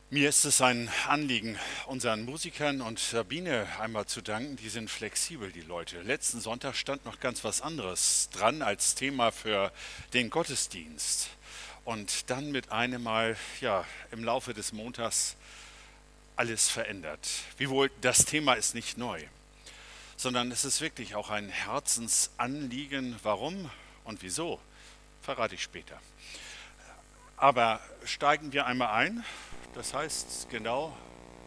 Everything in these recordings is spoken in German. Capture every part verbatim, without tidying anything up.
Mir ist es ein Anliegen, unseren Musikern und Sabine einmal zu danken. Die sind flexibel, die Leute. Letzten Sonntag stand noch ganz was anderes dran als Thema für den Gottesdienst. Und dann mit einem Mal, ja, im Laufe des Montags alles verändert. Wiewohl, das Thema ist nicht neu, sondern es ist wirklich auch ein Herzensanliegen. Warum und wieso, verrate ich später. Aber steigen wir einmal ein. Das heißt, genau,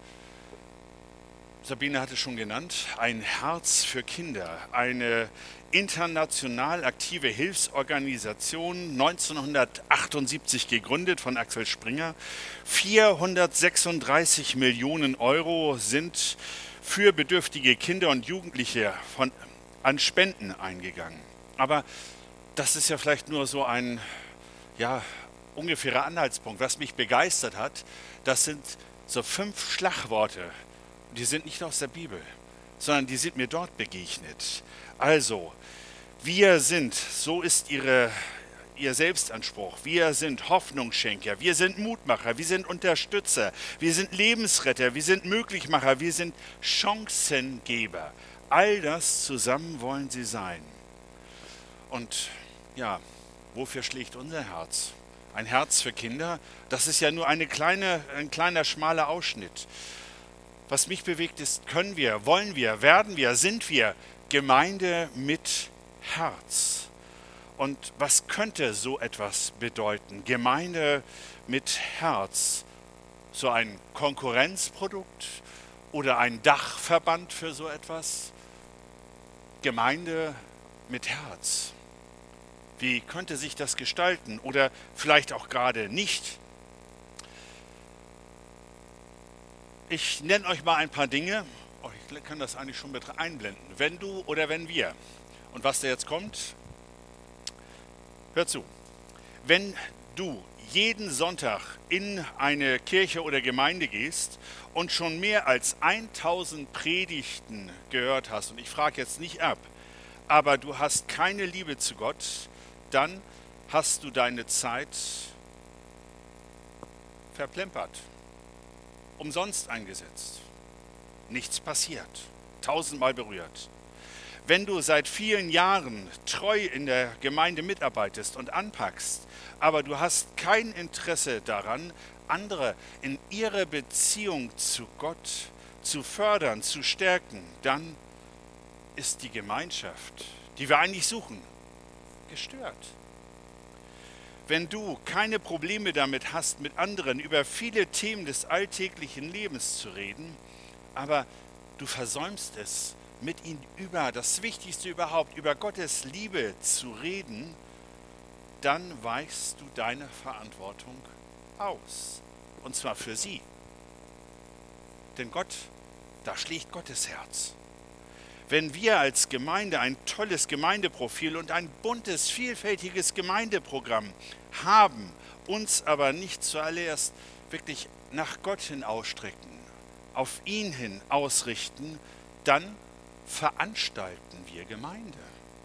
Sabine hat es schon genannt, ein Herz für Kinder, eine international aktive Hilfsorganisation, neunzehnhundertachtundsiebzig gegründet von Axel Springer. vierhundertsechsunddreißig Millionen Euro sind für bedürftige Kinder und Jugendliche von, an Spenden eingegangen. Aber das ist ja vielleicht nur so ein, ja, ungefährer Anhaltspunkt. Was mich begeistert hat, das sind so fünf Schlagworte. Die sind nicht aus der Bibel, sondern die sind mir dort begegnet. Also, wir sind, so ist ihre, ihr Selbstanspruch, wir sind Hoffnungsschenker, wir sind Mutmacher, wir sind Unterstützer, wir sind Lebensretter, wir sind Möglichmacher, wir sind Chancengeber. All das zusammen wollen sie sein. Und ja, wofür schlägt unser Herz? Ein Herz für Kinder, das ist ja nur eine kleine, ein kleiner schmaler Ausschnitt. Was mich bewegt ist, können wir, wollen wir, werden wir, sind wir Gemeinde mit Herz. Und was könnte so etwas bedeuten? Gemeinde mit Herz. So ein Konkurrenzprodukt oder ein Dachverband für so etwas? Gemeinde mit Herz. Wie könnte sich das gestalten oder vielleicht auch gerade nicht? Ich nenne euch mal ein paar Dinge. Oh, ich kann das eigentlich schon mit einblenden. Wenn du oder wenn wir. Und was da jetzt kommt, hör zu. Wenn du jeden Sonntag in eine Kirche oder Gemeinde gehst und schon mehr als tausend Predigten gehört hast, und ich frage jetzt nicht ab, aber du hast keine Liebe zu Gott, dann hast du deine Zeit verplempert, umsonst eingesetzt. Nichts passiert, tausendmal berührt. Wenn du seit vielen Jahren treu in der Gemeinde mitarbeitest und anpackst, aber du hast kein Interesse daran, andere in ihrer Beziehung zu Gott zu fördern, zu stärken, dann ist die Gemeinschaft, die wir eigentlich suchen, gestört. Wenn du keine Probleme damit hast, mit anderen über viele Themen des alltäglichen Lebens zu reden, aber du versäumst es, mit ihnen über das Wichtigste überhaupt, über Gottes Liebe zu reden, dann weichst du deine Verantwortung aus. Und zwar für sie. Denn Gott, da schlägt Gottes Herz. Wenn wir als Gemeinde ein tolles Gemeindeprofil und ein buntes, vielfältiges Gemeindeprogramm haben, uns aber nicht zuallererst wirklich nach Gott hin ausstrecken, auf ihn hin ausrichten, dann veranstalten wir Gemeinde.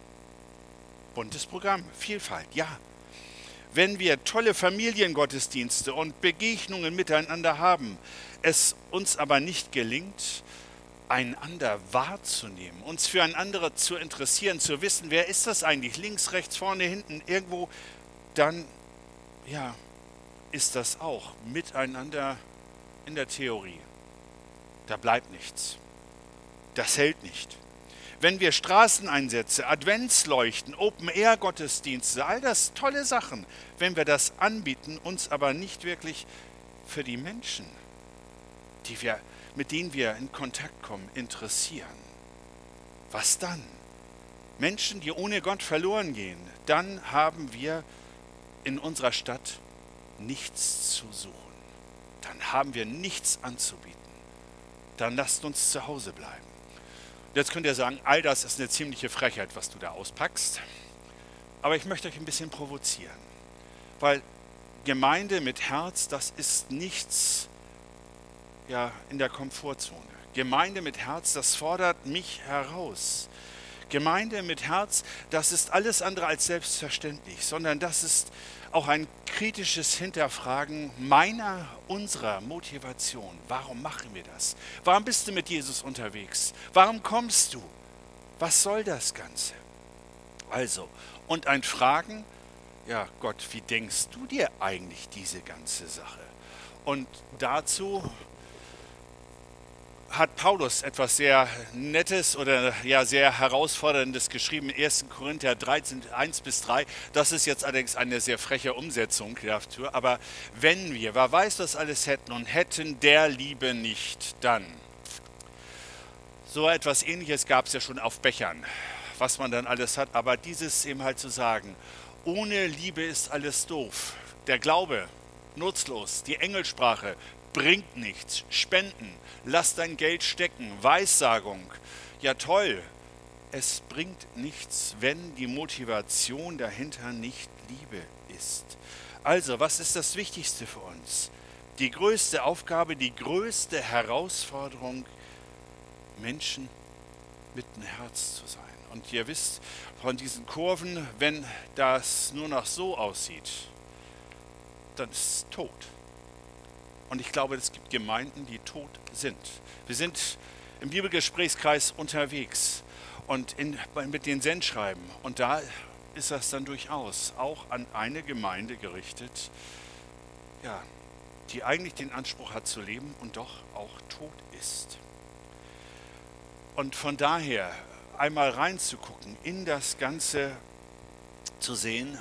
Buntes Programm, Vielfalt, ja. Wenn wir tolle Familiengottesdienste und Begegnungen miteinander haben, es uns aber nicht gelingt, einander wahrzunehmen, uns füreinander zu interessieren, zu wissen, wer ist das eigentlich, links, rechts, vorne, hinten, irgendwo, dann, ja, ist das auch miteinander in der Theorie. Da bleibt nichts. Das hält nicht. Wenn wir Straßeneinsätze, Adventsleuchten, Open-Air-Gottesdienste, all das tolle Sachen, wenn wir das anbieten, uns aber nicht wirklich für die Menschen, die wir mit denen wir in Kontakt kommen, interessieren. Was dann? Menschen, die ohne Gott verloren gehen, dann haben wir in unserer Stadt nichts zu suchen. Dann haben wir nichts anzubieten. Dann lasst uns zu Hause bleiben. Jetzt könnt ihr sagen, all das ist eine ziemliche Frechheit, was du da auspackst. Aber ich möchte euch ein bisschen provozieren. Weil Gemeinde mit Herz, das ist nichts, ja, in der Komfortzone. Gemeinde mit Herz, das fordert mich heraus. Gemeinde mit Herz, das ist alles andere als selbstverständlich, sondern das ist auch ein kritisches Hinterfragen meiner, unserer Motivation. Warum machen wir das? Warum bist du mit Jesus unterwegs? Warum kommst du? Was soll das Ganze? Also, und ein Fragen, ja Gott, wie denkst du dir eigentlich diese ganze Sache? Und dazu hat Paulus etwas sehr Nettes oder ja sehr Herausforderndes geschrieben in ersten Korinther dreizehn, eins bis drei. Das ist jetzt allerdings eine sehr freche Umsetzung dafür. Aber wenn wir, wer weiß, was alles hätten und hätten der Liebe nicht, dann. So etwas Ähnliches gab es ja schon auf Bechern, was man dann alles hat. Aber dieses eben halt zu sagen, ohne Liebe ist alles doof. Der Glaube, nutzlos, die Engelsprache, bringt nichts. Spenden, lass dein Geld stecken, Weissagung. Ja toll, es bringt nichts, wenn die Motivation dahinter nicht Liebe ist. Also, was ist das Wichtigste für uns? Die größte Aufgabe, die größte Herausforderung, Menschen mit dem Herz zu sein. Und ihr wisst von diesen Kurven, wenn das nur noch so aussieht, dann ist es tot. Und ich glaube, es gibt Gemeinden, die tot sind. Wir sind im Bibelgesprächskreis unterwegs und in, mit den Sendschreiben. Und da ist das dann durchaus auch an eine Gemeinde gerichtet, ja, die eigentlich den Anspruch hat zu leben und doch auch tot ist. Und von daher einmal reinzugucken, in das Ganze zu sehen,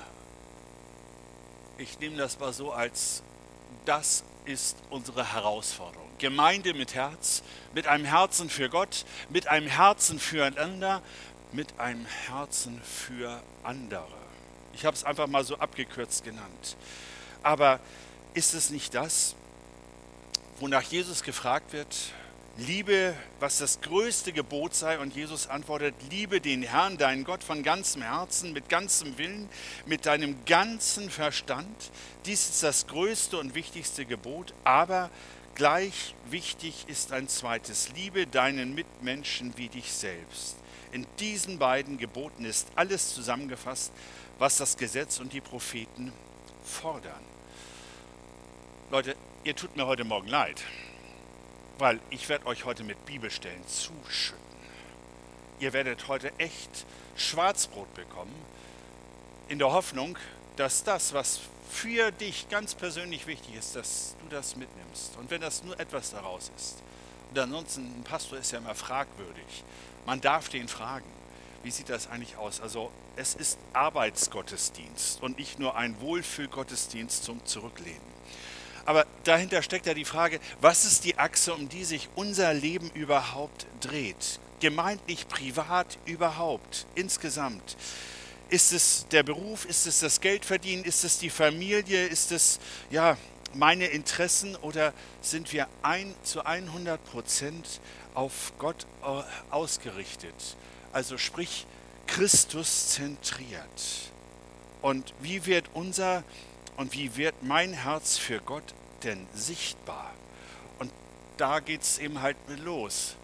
ich nehme das mal so als, das ist unsere Herausforderung. Gemeinde mit Herz, mit einem Herzen für Gott, mit einem Herzen füreinander, mit einem Herzen für andere. Ich habe es einfach mal so abgekürzt genannt. Aber ist es nicht das, wonach Jesus gefragt wird? Liebe, was das größte Gebot sei, und Jesus antwortet, liebe den Herrn, deinen Gott von ganzem Herzen, mit ganzem Willen, mit deinem ganzen Verstand. Dies ist das größte und wichtigste Gebot, aber gleich wichtig ist ein zweites, liebe deinen Mitmenschen wie dich selbst. In diesen beiden Geboten ist alles zusammengefasst, was das Gesetz und die Propheten fordern. Leute, ihr tut mir heute Morgen leid. Weil ich werde euch heute mit Bibelstellen zuschütten. Ihr werdet heute echt Schwarzbrot bekommen, in der Hoffnung, dass das, was für dich ganz persönlich wichtig ist, dass du das mitnimmst. Und wenn das nur etwas daraus ist. Und ansonsten, ein Pastor ist ja immer fragwürdig. Man darf den fragen, wie sieht das eigentlich aus? Also es ist Arbeitsgottesdienst und nicht nur ein Wohlfühlgottesdienst zum Zurücklehnen. Aber dahinter steckt ja die Frage, was ist die Achse, um die sich unser Leben überhaupt dreht? Gemeindlich, privat, überhaupt, insgesamt. Ist es der Beruf, ist es das Geldverdienen, ist es die Familie, ist es ja meine Interessen, oder sind wir ein, zu hundert Prozent auf Gott ausgerichtet? Also sprich, Christus zentriert. Und wie wird unser Und wie wird mein Herz für Gott denn sichtbar? Und da geht es eben halt mit los.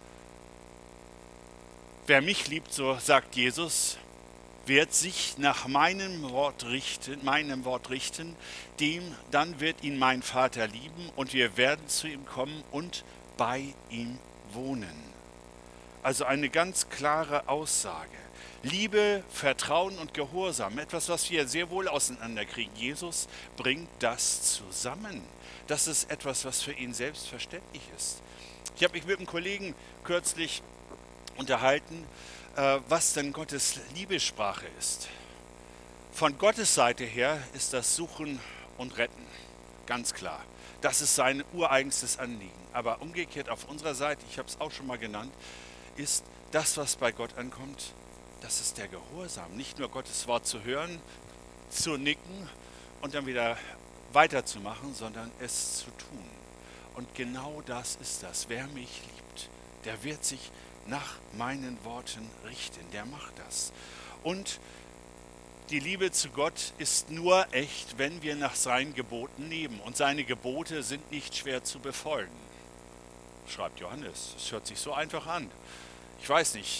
Wer mich liebt, so sagt Jesus, wird sich nach meinem Wort richten, meinem Wort richten, dem dann wird ihn mein Vater lieben und wir werden zu ihm kommen und bei ihm wohnen. Also eine ganz klare Aussage. Liebe, Vertrauen und Gehorsam, etwas, was wir sehr wohl auseinanderkriegen. Jesus bringt das zusammen. Das ist etwas, was für ihn selbstverständlich ist. Ich habe mich mit einem Kollegen kürzlich unterhalten, äh, was denn Gottes Liebessprache ist. Von Gottes Seite her ist das Suchen und Retten, ganz klar. Das ist sein ureigenstes Anliegen. Aber umgekehrt auf unserer Seite, ich habe es auch schon mal genannt, ist das, was bei Gott ankommt, das ist der Gehorsam. Nicht nur Gottes Wort zu hören, zu nicken und dann wieder weiterzumachen, sondern es zu tun. Und genau das ist das. Wer mich liebt, der wird sich nach meinen Worten richten. Der macht das. Und die Liebe zu Gott ist nur echt, wenn wir nach seinen Geboten leben. Und seine Gebote sind nicht schwer zu befolgen. Schreibt Johannes. Es hört sich so einfach an. Ich weiß nicht.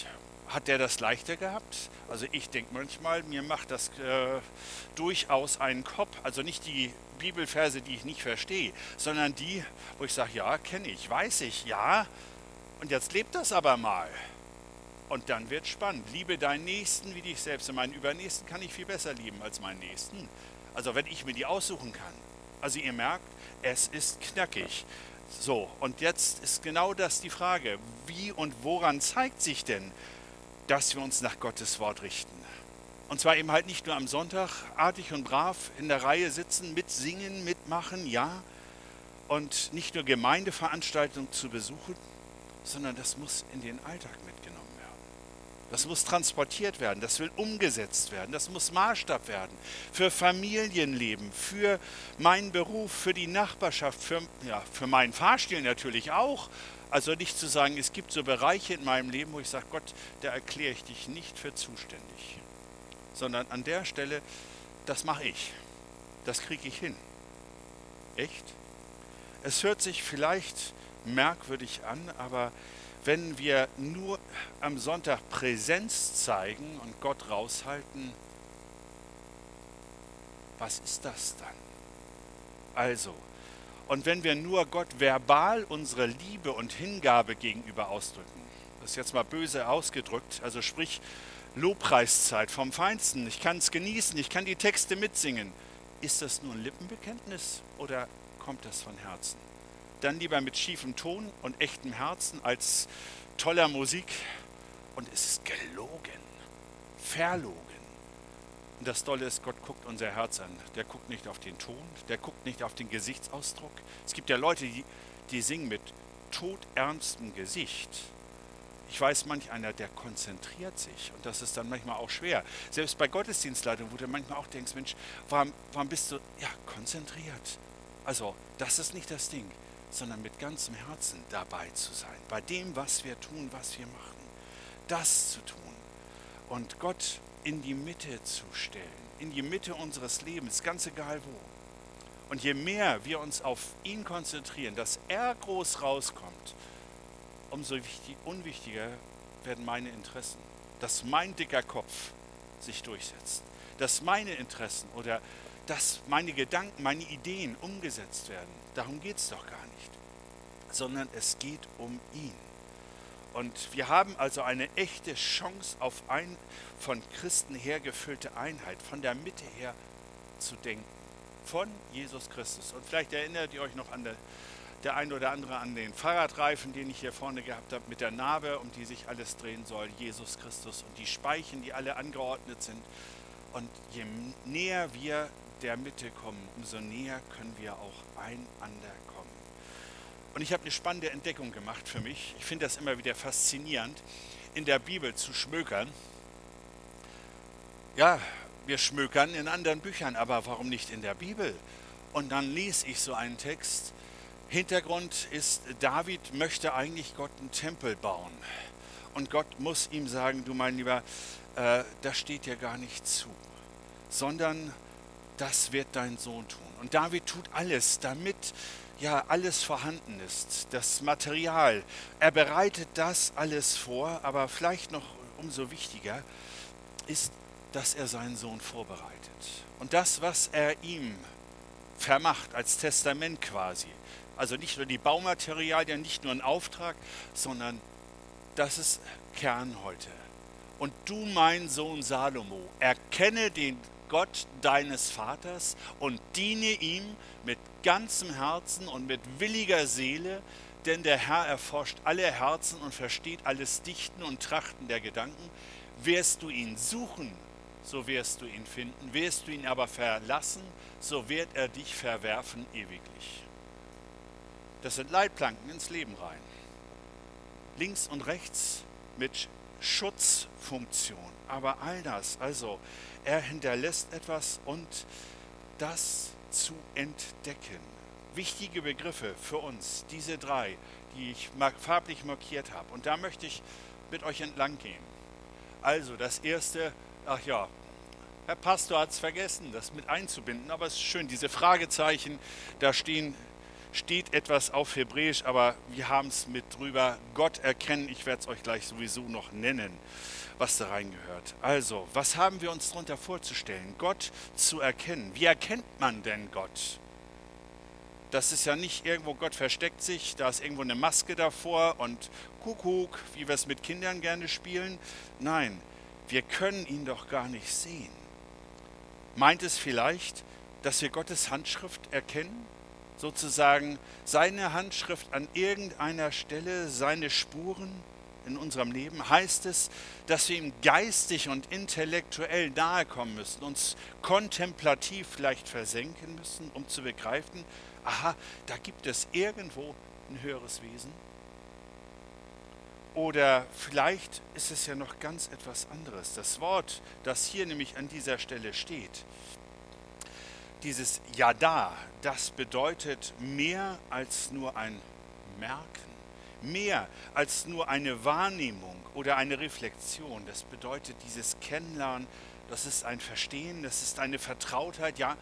hat der das leichter gehabt? Also ich denke manchmal, mir macht das äh, durchaus einen Kopf. Also nicht die Bibelverse, die ich nicht verstehe, sondern die, wo ich sage, ja, kenne ich, weiß ich, ja. Und jetzt lebt das aber mal. Und dann wird spannend. Liebe deinen Nächsten wie dich selbst. Und meinen Übernächsten kann ich viel besser lieben als meinen Nächsten. Also wenn ich mir die aussuchen kann. Also ihr merkt, es ist knackig. So, und jetzt ist genau das die Frage. Wie und woran zeigt sich denn, dass wir uns nach Gottes Wort richten? Und zwar eben halt nicht nur am Sonntag artig und brav in der Reihe sitzen, mitsingen, mitmachen, ja. Und nicht nur Gemeindeveranstaltungen zu besuchen, sondern das muss in den Alltag mitgenommen werden. Das muss transportiert werden, das will umgesetzt werden, das muss Maßstab werden für Familienleben, für meinen Beruf, für die Nachbarschaft, für, ja, für meinen Fahrstil natürlich auch. Also nicht zu sagen, es gibt so Bereiche in meinem Leben, wo ich sage, Gott, da erkläre ich dich nicht für zuständig. Sondern an der Stelle, das mache ich, das kriege ich hin. Echt? Es hört sich vielleicht merkwürdig an, aber wenn wir nur am Sonntag Präsenz zeigen und Gott raushalten, was ist das dann? Also, und wenn wir nur Gott verbal unsere Liebe und Hingabe gegenüber ausdrücken, das ist jetzt mal böse ausgedrückt, also sprich Lobpreiszeit vom Feinsten, ich kann es genießen, ich kann die Texte mitsingen, ist das nur ein Lippenbekenntnis oder kommt das von Herzen? Dann lieber mit schiefem Ton und echtem Herzen als toller Musik. Und es ist gelogen, verlogen. Und das Tolle ist, Gott guckt unser Herz an. Der guckt nicht auf den Ton, der guckt nicht auf den Gesichtsausdruck. Es gibt ja Leute, die, die singen mit todernstem Gesicht. Ich weiß, manch einer, der konzentriert sich. Und das ist dann manchmal auch schwer. Selbst bei Gottesdienstleitungen, wo du manchmal auch denkst, Mensch, warum, warum bist du ja, konzentriert? Also, das ist nicht das Ding, sondern mit ganzem Herzen dabei zu sein, bei dem, was wir tun, was wir machen, das zu tun und Gott in die Mitte zu stellen, in die Mitte unseres Lebens, ganz egal wo. Und je mehr wir uns auf ihn konzentrieren, dass er groß rauskommt, umso wichtig, unwichtiger werden meine Interessen, dass mein dicker Kopf sich durchsetzt, dass meine Interessen oder dass meine Gedanken, meine Ideen umgesetzt werden. Darum geht es doch gar nicht, sondern es geht um ihn. Und wir haben also eine echte Chance auf eine von Christen her gefüllte Einheit, von der Mitte her zu denken, von Jesus Christus. Und vielleicht erinnert ihr euch noch an der, der ein oder andere an den Fahrradreifen, den ich hier vorne gehabt habe, mit der Narbe, um die sich alles drehen soll, Jesus Christus und die Speichen, die alle angeordnet sind. Und je näher wir der Mitte kommen, umso näher können wir auch einander kommen. Und ich habe eine spannende Entdeckung gemacht für mich. Ich finde das immer wieder faszinierend, in der Bibel zu schmökern. Ja, wir schmökern in anderen Büchern, aber warum nicht in der Bibel? Und dann lese ich so einen Text. Hintergrund ist, David möchte eigentlich Gott einen Tempel bauen. Und Gott muss ihm sagen, du mein Lieber, äh, das steht dir gar nicht zu, sondern das wird dein Sohn tun. Und David tut alles, damit ja alles vorhanden ist, das Material. Er bereitet das alles vor, aber vielleicht noch umso wichtiger ist, dass er seinen Sohn vorbereitet. Und das, was er ihm vermacht, als Testament quasi, also nicht nur die Baumaterialien, nicht nur ein Auftrag, sondern das ist Kern heute. Und du, mein Sohn Salomo, erkenne den Gott deines Vaters und diene ihm mit ganzem Herzen und mit williger Seele, denn der Herr erforscht alle Herzen und versteht alles Dichten und Trachten der Gedanken. Wirst du ihn suchen, so wirst du ihn finden. Wirst du ihn aber verlassen, so wird er dich verwerfen ewiglich. Das sind Leitplanken ins Leben rein. Links und rechts mit Schutzfunktion. Aber all das, also er hinterlässt etwas und das zu entdecken. Wichtige Begriffe für uns, diese drei, die ich farblich markiert habe. Und da möchte ich mit euch entlang gehen. Also das erste, ach ja, Herr Pastor hat es vergessen, das mit einzubinden, aber es ist schön, diese Fragezeichen, da stehen steht etwas auf Hebräisch, aber wir haben es mit drüber. Gott erkennen, ich werde es euch gleich sowieso noch nennen, was da reingehört. Also, was haben wir uns darunter vorzustellen? Gott zu erkennen. Wie erkennt man denn Gott? Das ist ja nicht irgendwo, Gott versteckt sich, da ist irgendwo eine Maske davor und Kuckuck, wie wir es mit Kindern gerne spielen. Nein, wir können ihn doch gar nicht sehen. Meint es vielleicht, dass wir Gottes Handschrift erkennen? Sozusagen seine Handschrift an irgendeiner Stelle, seine Spuren in unserem Leben? Heißt es, dass wir ihm geistig und intellektuell nahe kommen müssen, uns kontemplativ vielleicht versenken müssen, um zu begreifen, aha, da gibt es irgendwo ein höheres Wesen? Oder vielleicht ist es ja noch ganz etwas anderes. Das Wort, das hier nämlich an dieser Stelle steht, dieses Yada, das bedeutet mehr als nur ein Merken, mehr als nur eine Wahrnehmung oder eine Reflexion. Das bedeutet dieses Kennenlernen, das ist ein Verstehen, das ist eine Vertrautheit, ja,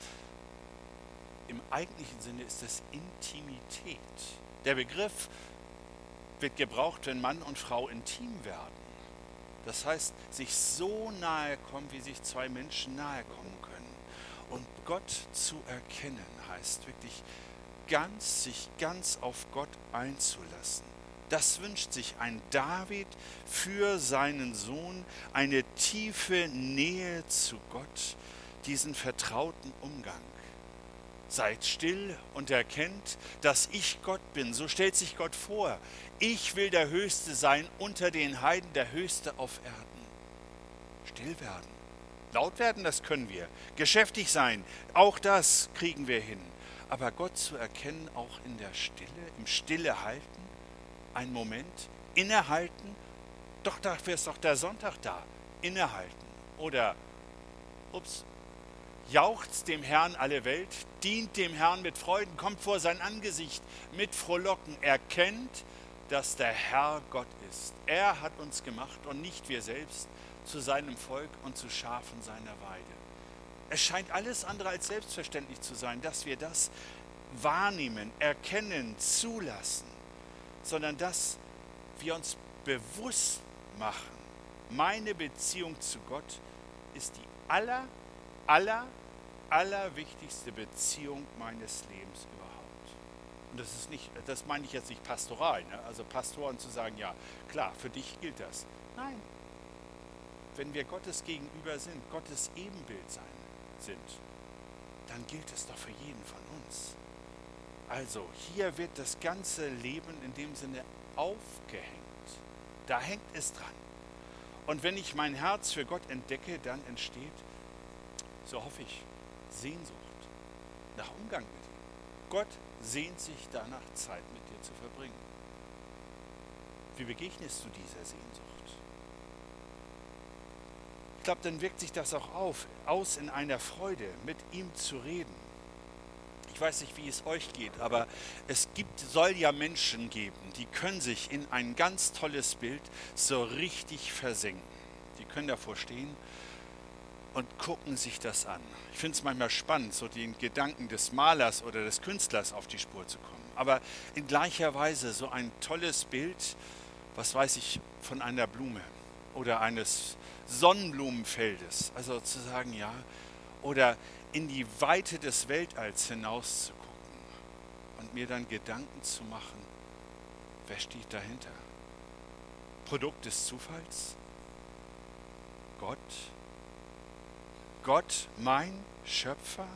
im eigentlichen Sinne ist es Intimität. Der Begriff wird gebraucht, wenn Mann und Frau intim werden. Das heißt, sich so nahe kommen, wie sich zwei Menschen nahe kommen können. Und Gott zu erkennen heißt wirklich ganz, sich ganz auf Gott einzulassen. Das wünscht sich ein David für seinen Sohn, eine tiefe Nähe zu Gott, diesen vertrauten Umgang. Seid still und erkennt, dass ich Gott bin. So stellt sich Gott vor. Ich will der Höchste sein unter den Heiden, der Höchste auf Erden. Still werden. Laut werden, das können wir. Geschäftig sein, auch das kriegen wir hin. Aber Gott zu erkennen, auch in der Stille, im Stille halten, einen Moment, innehalten. Doch dafür ist doch der Sonntag da. Innehalten. Oder, ups, jauchzt dem Herrn alle Welt, dient dem Herrn mit Freuden, kommt vor sein Angesicht mit Frohlocken, erkennt, dass der Herr Gott ist. Er hat uns gemacht und nicht wir selbst zu seinem Volk und zu Schafen seiner Weide. Es scheint alles andere als selbstverständlich zu sein, dass wir das wahrnehmen, erkennen, zulassen, sondern dass wir uns bewusst machen, meine Beziehung zu Gott ist die aller, aller, allerwichtigste Beziehung meines Lebens überhaupt. Und das ist nicht, das meine ich jetzt nicht pastoral, ne? Also Pastoren zu sagen, ja, klar, für dich gilt das. Nein. Wenn wir Gottes Gegenüber sind, Gottes Ebenbild sein, sind, dann gilt es doch für jeden von uns. Also hier wird das ganze Leben in dem Sinne aufgehängt. Da hängt es dran. Und wenn ich mein Herz für Gott entdecke, dann entsteht, so hoffe ich, Sehnsucht nach Umgang mit ihm. Gott sehnt sich danach, Zeit mit dir zu verbringen. Wie begegnest du dieser Sehnsucht? Ich glaube, dann wirkt sich das auch auf, aus in einer Freude, mit ihm zu reden. Ich weiß nicht, wie es euch geht, aber es gibt, soll ja Menschen geben, die können sich in ein ganz tolles Bild so richtig versenken. Die können davor stehen und gucken sich das an. Ich finde es manchmal spannend, so den Gedanken des Malers oder des Künstlers auf die Spur zu kommen. Aber in gleicher Weise so ein tolles Bild, was weiß ich, von einer Blume oder eines Sonnenblumenfeldes. Also zu sagen, ja, oder in die Weite des Weltalls hinaus zu gucken und mir dann Gedanken zu machen, wer steht dahinter? Produkt des Zufalls? Gott? Gott, mein Schöpfer?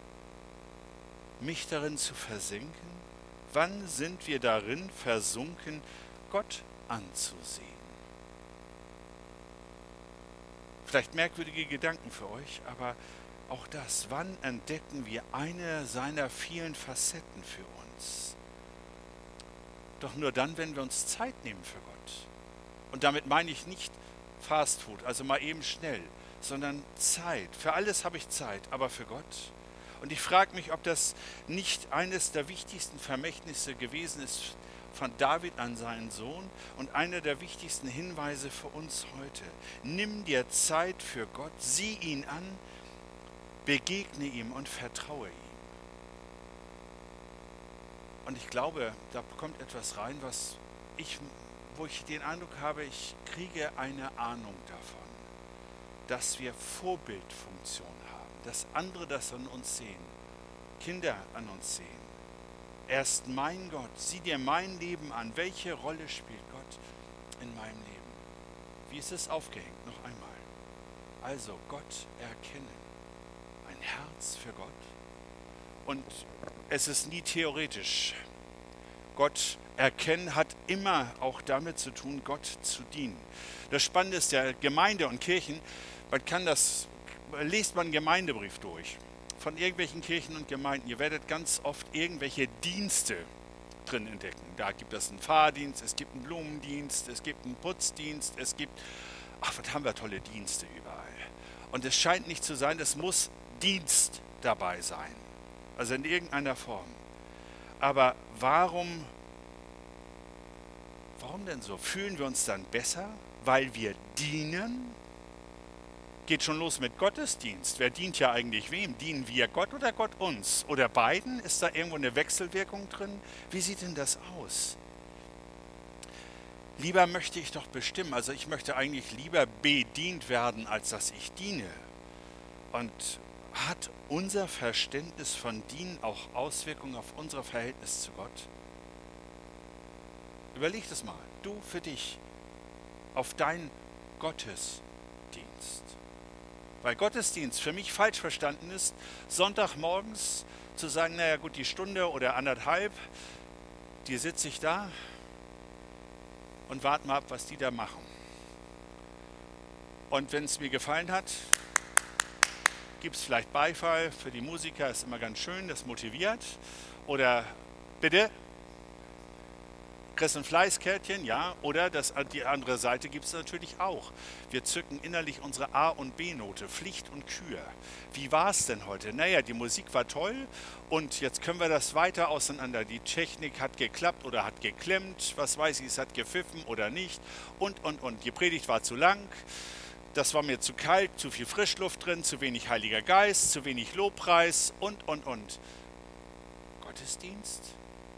Mich darin zu versenken? Wann sind wir darin versunken, Gott anzusehen? Vielleicht merkwürdige Gedanken für euch, aber auch das, wann entdecken wir eine seiner vielen Facetten für uns? Doch nur dann, wenn wir uns Zeit nehmen für Gott. Und damit meine ich nicht Fast Food, also mal eben schnell, sondern Zeit. Für alles habe ich Zeit, aber für Gott. Und ich frage mich, ob das nicht eines der wichtigsten Vermächtnisse gewesen ist von David an seinen Sohn und einer der wichtigsten Hinweise für uns heute. Nimm dir Zeit für Gott, sieh ihn an, begegne ihm und vertraue ihm. Und ich glaube, da kommt etwas rein, was ich, wo ich den Eindruck habe, ich kriege eine Ahnung davon, dass wir Vorbildfunktion haben, dass andere das an uns sehen, Kinder an uns sehen. Er ist mein Gott, sieh dir mein Leben an. Welche Rolle spielt Gott in meinem Leben? Wie ist es aufgehängt? Noch einmal. Also Gott erkennen, ein Herz für Gott. Und es ist nie theoretisch. Gott erkennen hat immer auch damit zu tun, Gott zu dienen. Das Spannende ist ja, Gemeinde und Kirchen, man kann das, lest man einen Gemeindebrief durch von irgendwelchen Kirchen und Gemeinden. Ihr werdet ganz oft irgendwelche Dienste drin entdecken. Da gibt es einen Fahrdienst, es gibt einen Blumendienst, es gibt einen Putzdienst, es gibt, ach, was haben wir tolle Dienste überall. Und es scheint nicht zu sein, es muss Dienst dabei sein. Also in irgendeiner Form. Aber warum, warum denn so? Fühlen wir uns dann besser, weil wir dienen? Geht schon los mit Gottesdienst. Wer dient ja eigentlich wem? Dienen wir Gott oder Gott uns? Oder beiden? Ist da irgendwo eine Wechselwirkung drin? Wie sieht denn das aus? Lieber möchte ich doch bestimmen, also ich möchte eigentlich lieber bedient werden, als dass ich diene. Und hat unser Verständnis von Dienen auch Auswirkungen auf unser Verhältnis zu Gott? Überleg das mal, du für dich, auf dein Gottesdienst. Weil Gottesdienst für mich falsch verstanden ist, Sonntagmorgens zu sagen, naja gut, die Stunde oder anderthalb, die sitze ich da und warte mal ab, was die da machen. Und wenn es mir gefallen hat, gibt es vielleicht Beifall für die Musiker, ist immer ganz schön, das motiviert. Oder bitte, kriegst ein Fleißkärtchen, ja, oder das, die andere Seite gibt es natürlich auch. Wir zücken innerlich unsere A- und B-Note, Pflicht und Kür. Wie war es denn heute? Naja, die Musik war toll und jetzt können wir das weiter auseinander. Die Technik hat geklappt oder hat geklemmt, was weiß ich, es hat gepfiffen oder nicht und, und, und. Die Predigt war zu lang, das war mir zu kalt, zu viel Frischluft drin, zu wenig Heiliger Geist, zu wenig Lobpreis und, und, und. Gottesdienst?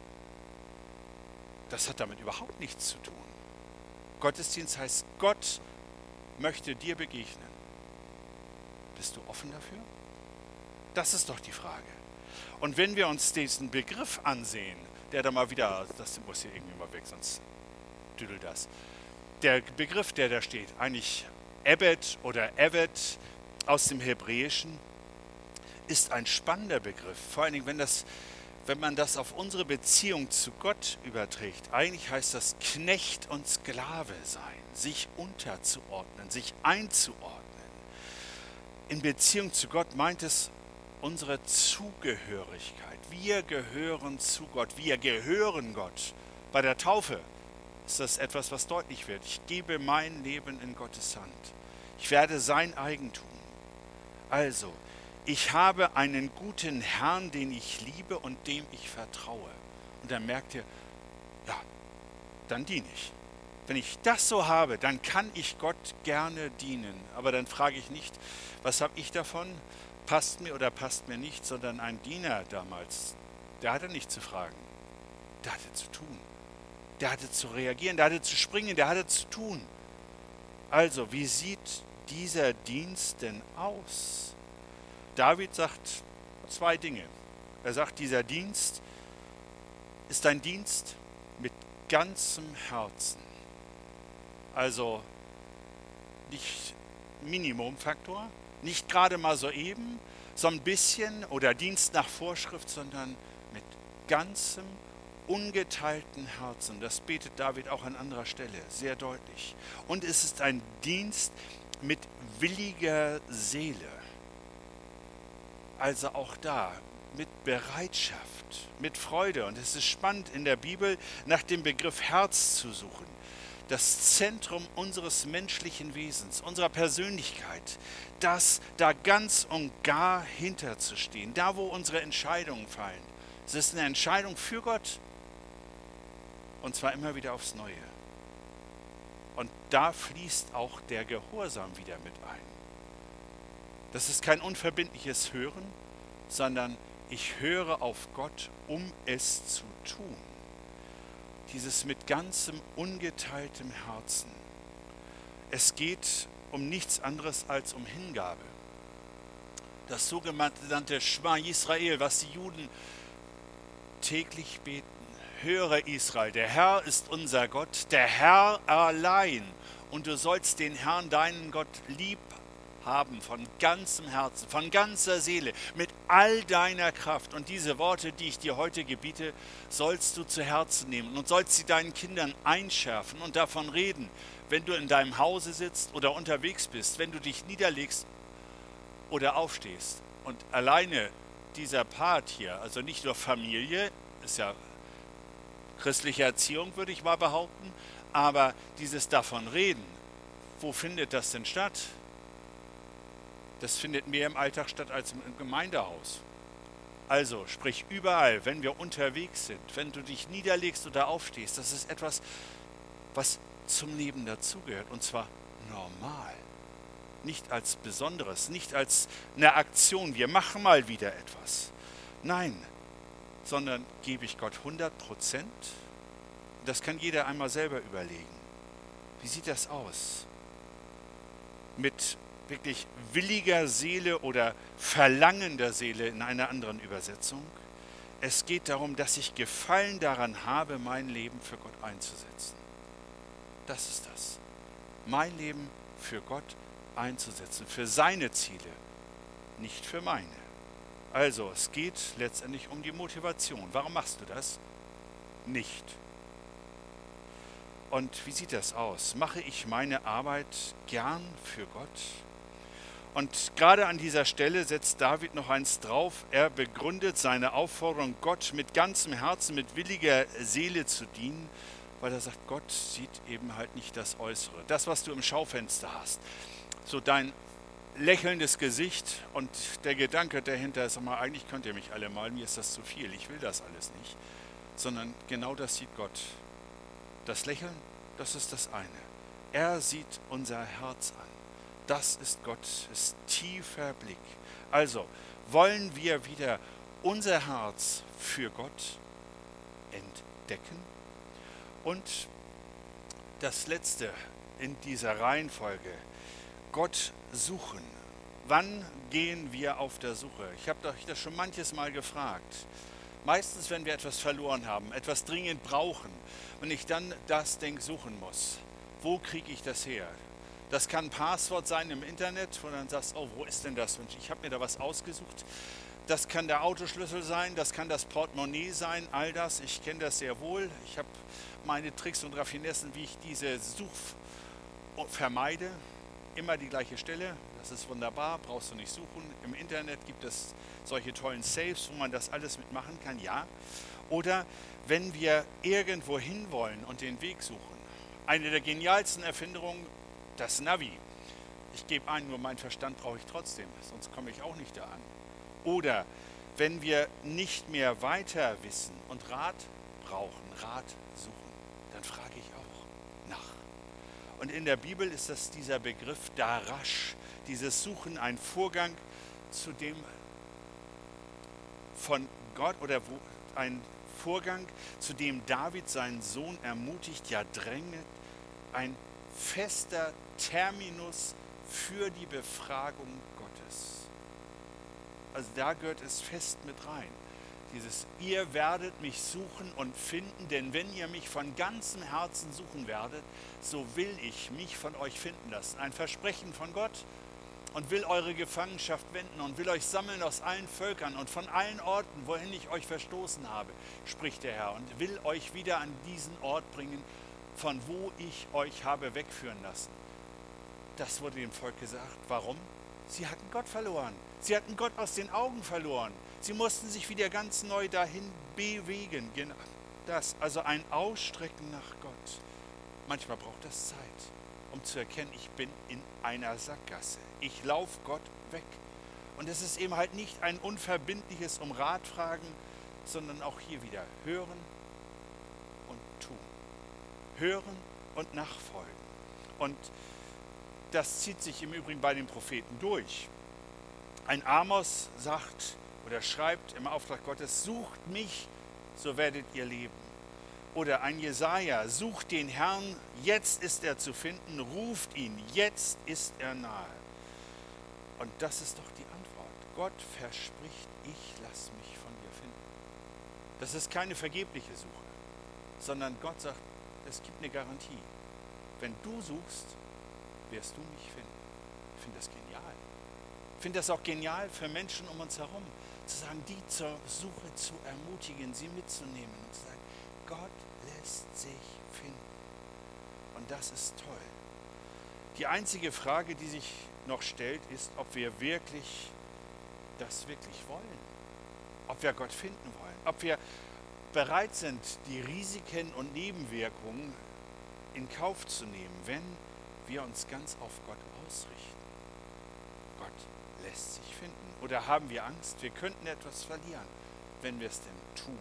Das hat damit überhaupt nichts zu tun. Gottesdienst heißt, Gott möchte dir begegnen. Bist du offen dafür? Das ist doch die Frage. Und wenn wir uns diesen Begriff ansehen, der da mal wieder, das muss hier irgendwie mal weg, sonst düdelt das. Der Begriff, der da steht, eigentlich Ebed oder Evet aus dem Hebräischen, ist ein spannender Begriff. Vor allen Dingen, wenn das Wenn man das auf unsere Beziehung zu Gott überträgt, eigentlich heißt das Knecht und Sklave sein, sich unterzuordnen, sich einzuordnen. In Beziehung zu Gott meint es unsere Zugehörigkeit. Wir gehören zu Gott, wir gehören Gott. Bei der Taufe ist das etwas, was deutlich wird. Ich gebe mein Leben in Gottes Hand. Ich werde sein Eigentum. Also, ich habe einen guten Herrn, den ich liebe und dem ich vertraue. Und dann merkt ihr, ja, dann diene ich. Wenn ich das so habe, dann kann ich Gott gerne dienen. Aber dann frage ich nicht, was habe ich davon? Passt mir oder passt mir nicht? Sondern ein Diener damals, der hatte nicht zu fragen. Der hatte zu tun. Der hatte zu reagieren, der hatte zu springen, der hatte zu tun. Also, wie sieht dieser Dienst denn aus? David sagt zwei Dinge. Er sagt, dieser Dienst ist ein Dienst mit ganzem Herzen. Also nicht Minimumfaktor, nicht gerade mal so eben, so ein bisschen oder Dienst nach Vorschrift, sondern mit ganzem, ungeteilten Herzen. Das betet David auch an anderer Stelle, sehr deutlich. Und es ist ein Dienst mit williger Seele. Also auch da mit Bereitschaft, mit Freude. Und es ist spannend in der Bibel nach dem Begriff Herz zu suchen. Das Zentrum unseres menschlichen Wesens, unserer Persönlichkeit, das da ganz und gar hinterzustehen, da wo unsere Entscheidungen fallen. Es ist eine Entscheidung für Gott und zwar immer wieder aufs Neue. Und da fließt auch der Gehorsam wieder mit ein. Das ist kein unverbindliches Hören, sondern Ich höre auf Gott, um es zu tun. Dieses mit ganzem ungeteiltem Herzen. Es geht um nichts anderes als um Hingabe. Das sogenannte Schma Israel, was die Juden täglich beten. Höre Israel, der Herr ist unser Gott, der Herr allein. Und du sollst den Herrn, deinen Gott, lieb haben von ganzem Herzen, von ganzer Seele, mit all deiner Kraft. Und diese Worte, die ich dir heute gebiete, sollst du zu Herzen nehmen und sollst sie deinen Kindern einschärfen und davon reden, wenn du in deinem Hause sitzt oder unterwegs bist, wenn du dich niederlegst oder aufstehst. Und alleine dieser Part hier, also nicht nur Familie, ist ja christliche Erziehung, würde ich mal behaupten, aber dieses davon reden, wo findet das denn statt? Das findet mehr im Alltag statt als im Gemeindehaus. Also sprich überall, wenn wir unterwegs sind, wenn du dich niederlegst oder aufstehst, das ist etwas, was zum Leben dazugehört, und zwar normal. Nicht als Besonderes, nicht als eine Aktion, wir machen mal wieder etwas. Nein, sondern gebe ich Gott hundert Prozent? Das kann jeder einmal selber überlegen. Wie sieht das aus? Mit wirklich williger Seele oder verlangender Seele in einer anderen Übersetzung. Es geht darum, dass ich Gefallen daran habe, mein Leben für Gott einzusetzen. Das ist das. Mein Leben für Gott einzusetzen, für seine Ziele, nicht für meine. Also, es geht letztendlich um die Motivation. Warum machst du das? Nicht. Und wie sieht das aus? Mache ich meine Arbeit gern für Gott? Und gerade an dieser Stelle setzt David noch eins drauf. Er begründet seine Aufforderung, Gott mit ganzem Herzen, mit williger Seele zu dienen, weil er sagt, Gott sieht eben halt nicht das Äußere. Das, was du im Schaufenster hast. So dein lächelndes Gesicht und der Gedanke dahinter ist, sag mal, eigentlich könnt ihr mich alle mal, mir ist das zu viel, ich will das alles nicht. Sondern genau das sieht Gott. Das Lächeln, das ist das eine. Er sieht unser Herz an. Das ist Gottes tiefer Blick. Also wollen wir wieder unser Herz für Gott entdecken. Und das Letzte in dieser Reihenfolge, Gott suchen. Wann gehen wir auf der Suche? Ich habe euch das schon manches Mal gefragt. Meistens, wenn wir etwas verloren haben, etwas dringend brauchen und ich dann das Ding suchen muss. Wo kriege ich das her? Das kann ein Passwort sein im Internet, wo du dann sagst, oh, wo ist denn das? Und ich habe mir da was ausgesucht. Das kann der Autoschlüssel sein, das kann das Portemonnaie sein, all das. Ich kenne das sehr wohl. Ich habe meine Tricks und Raffinessen, wie ich diese Such vermeide. Immer die gleiche Stelle, das ist wunderbar, brauchst du nicht suchen. Im Internet gibt es solche tollen Saves, wo man das alles mitmachen kann, ja. Oder wenn wir irgendwo hin wollen und den Weg suchen. Eine der genialsten Erfindungen, das Navi. Ich gebe ein, nur meinen Verstand brauche ich trotzdem, sonst komme ich auch nicht da an. Oder wenn wir nicht mehr weiter wissen und Rat brauchen, Rat suchen, dann frage ich auch nach. Und in der Bibel ist das dieser Begriff Darash, dieses Suchen, ein Vorgang, zu dem von Gott oder wo, ein Vorgang, zu dem David seinen Sohn ermutigt, ja drängt, ein fester Terminus für die Befragung Gottes. Also da gehört es fest mit rein. Dieses, ihr werdet mich suchen und finden, denn wenn ihr mich von ganzem Herzen suchen werdet, so will ich mich von euch finden lassen. Ein Versprechen von Gott und will eure Gefangenschaft wenden und will euch sammeln aus allen Völkern und von allen Orten, wohin ich euch verstoßen habe, spricht der Herr, und will euch wieder an diesen Ort bringen, von wo ich euch habe wegführen lassen. Das wurde dem Volk gesagt. Warum? Sie hatten Gott verloren. Sie hatten Gott aus den Augen verloren. Sie mussten sich wieder ganz neu dahin bewegen. Genau das, also ein Ausstrecken nach Gott. Manchmal braucht das Zeit, um zu erkennen, ich bin in einer Sackgasse. Ich laufe Gott weg. Und es ist eben halt nicht ein unverbindliches um Rat fragen, sondern auch hier wieder hören und tun. Hören und nachfolgen. Und das zieht sich im Übrigen bei den Propheten durch. Ein Amos sagt, Oder schreibt im Auftrag Gottes, sucht mich, so werdet ihr leben. Oder ein Jesaja, sucht den Herrn, jetzt ist er zu finden, ruft ihn, jetzt ist er nahe. Und das ist doch die Antwort. Gott verspricht, ich lasse mich von dir finden. Das ist keine vergebliche Suche, sondern Gott sagt, es gibt eine Garantie. Wenn du suchst, wirst du mich finden. Ich finde das genial. Ich finde das auch genial für Menschen um uns herum, zu sagen, die zur Suche zu ermutigen, sie mitzunehmen und zu sagen, Gott lässt sich finden. Und das ist toll. Die einzige Frage, die sich noch stellt, ist, ob wir wirklich das wirklich wollen. Ob wir Gott finden wollen. Ob wir bereit sind, die Risiken und Nebenwirkungen in Kauf zu nehmen, wenn wir uns ganz auf Gott ausrichten. Gott lässt sich finden. Oder haben wir Angst, wir könnten etwas verlieren, wenn wir es denn tun?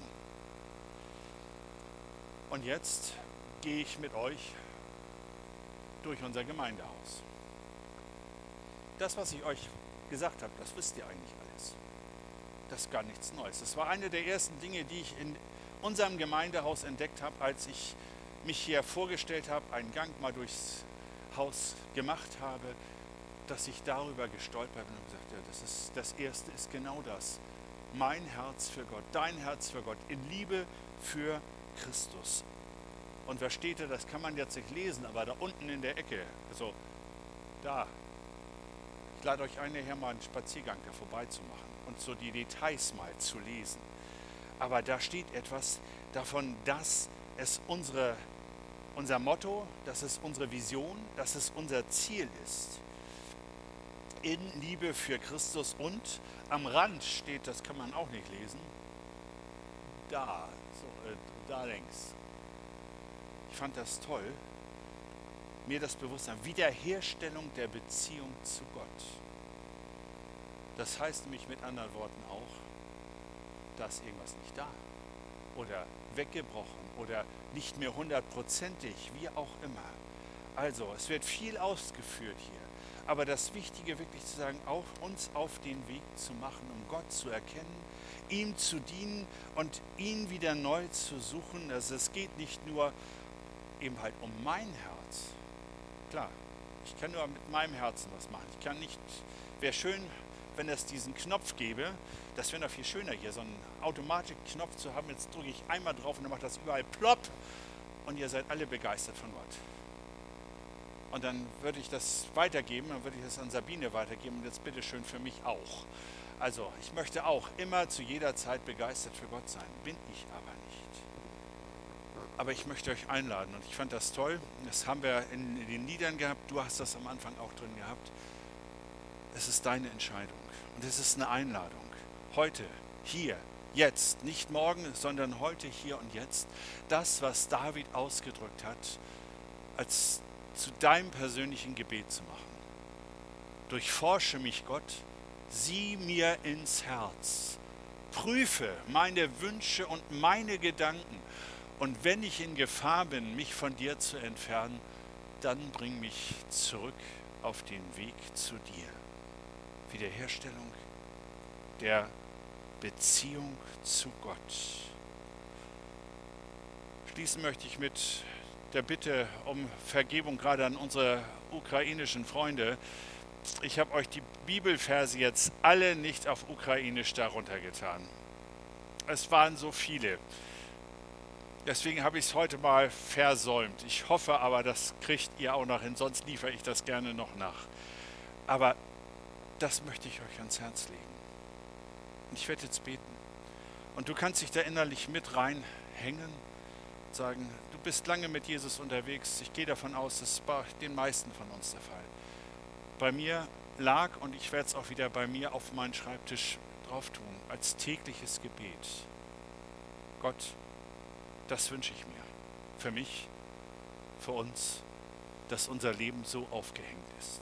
Und jetzt gehe ich mit euch durch unser Gemeindehaus. Das, was ich euch gesagt habe, das wisst ihr eigentlich alles. Das ist gar nichts Neues. Das war eine der ersten Dinge, die ich in unserem Gemeindehaus entdeckt habe, als ich mich hier vorgestellt habe, einen Gang mal durchs Haus gemacht habe, dass ich darüber gestolpert bin und gesagt habe, ja, das ist, das Erste ist genau das. Mein Herz für Gott, dein Herz für Gott, in Liebe für Christus. Und was steht da, das kann man jetzt nicht lesen, aber da unten in der Ecke, also da, ich lade euch ein, nachher mal einen Spaziergang da vorbeizumachen und so die Details mal zu lesen. Aber da steht etwas davon, dass es unsere, unser Motto, dass es unsere Vision, dass es unser Ziel ist. In Liebe für Christus, und am Rand steht, das kann man auch nicht lesen, da, so, äh, da links. Ich fand das toll, mir das Bewusstsein, Wiederherstellung der Beziehung zu Gott. Das heißt nämlich mit anderen Worten auch, da ist irgendwas nicht da oder weggebrochen oder nicht mehr hundertprozentig, wie auch immer. Also, es wird viel ausgeführt hier. Aber das Wichtige wirklich zu sagen, auch uns auf den Weg zu machen, um Gott zu erkennen, ihm zu dienen und ihn wieder neu zu suchen. Also es geht nicht nur eben halt um mein Herz. Klar, ich kann nur mit meinem Herzen was machen. Ich kann nicht, wäre schön, wenn es diesen Knopf gäbe, das wäre noch viel schöner hier, so einen Automatik-Knopf zu haben. Jetzt drücke ich einmal drauf und dann macht das überall plopp und ihr seid alle begeistert von Gott. Und dann würde ich das weitergeben, dann würde ich das an Sabine weitergeben und jetzt bitteschön für mich auch. Also ich möchte auch immer zu jeder Zeit begeistert für Gott sein, bin ich aber nicht. Aber ich möchte euch einladen und ich fand das toll, das haben wir in, in den Liedern gehabt, du hast das am Anfang auch drin gehabt. Es ist deine Entscheidung und es ist eine Einladung. Heute, hier, jetzt, nicht morgen, sondern heute, hier und jetzt. Das, was David ausgedrückt hat, als zu deinem persönlichen Gebet zu machen. Durchforsche mich, Gott, sieh mir ins Herz, prüfe meine Wünsche und meine Gedanken und wenn ich in Gefahr bin, mich von dir zu entfernen, dann bring mich zurück auf den Weg zu dir. Wiederherstellung der Beziehung zu Gott. Schließen möchte ich mit der Bitte um Vergebung gerade an unsere ukrainischen Freunde. Ich habe euch die Bibelverse jetzt alle nicht auf Ukrainisch darunter getan. Es waren so viele. Deswegen habe ich es heute mal versäumt. Ich hoffe aber, das kriegt ihr auch noch hin, sonst liefere ich das gerne noch nach. Aber das möchte ich euch ans Herz legen. Ich werde jetzt beten. Und du kannst dich da innerlich mit reinhängen, sagen, du bist lange mit Jesus unterwegs. Ich gehe davon aus, das ist bei den meisten von uns der Fall. Bei mir lag, und ich werde es auch wieder bei mir auf meinen Schreibtisch drauf tun, als tägliches Gebet. Gott, das wünsche ich mir. Für mich, für uns, dass unser Leben so aufgehängt ist.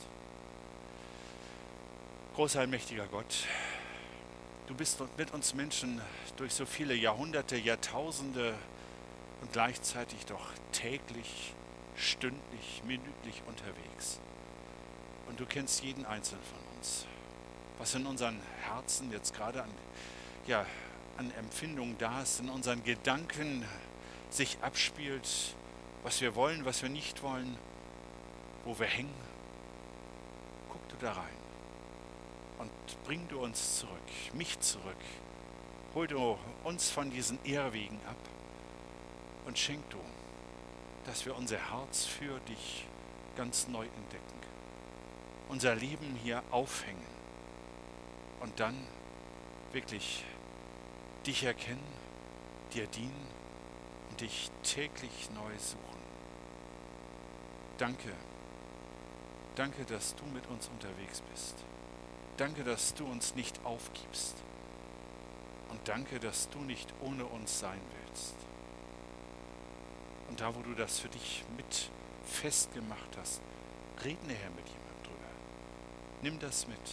Großer, allmächtiger Gott, du bist mit uns Menschen durch so viele Jahrhunderte, Jahrtausende und gleichzeitig doch täglich, stündlich, minütlich unterwegs. Und du kennst jeden Einzelnen von uns. was in unseren Herzen jetzt gerade an, ja, an Empfindungen da ist, in unseren Gedanken sich abspielt, was wir wollen, was wir nicht wollen, wo wir hängen. Guck du da rein und bring du uns zurück, mich zurück. Hol du uns von diesen Irrwegen ab und schenk du, dass wir unser Herz für dich ganz neu entdecken, unser Leben hier aufhängen und dann wirklich dich erkennen, dir dienen und dich täglich neu suchen. Danke, danke, dass du mit uns unterwegs bist. Danke, dass du uns nicht aufgibst. Und danke, dass du nicht ohne uns sein willst. Und da, wo du das für dich mit festgemacht hast, red nachher mit jemandem drüber. Nimm das mit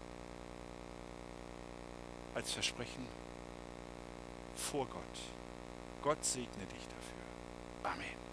als Versprechen vor Gott. Gott segne dich dafür. Amen.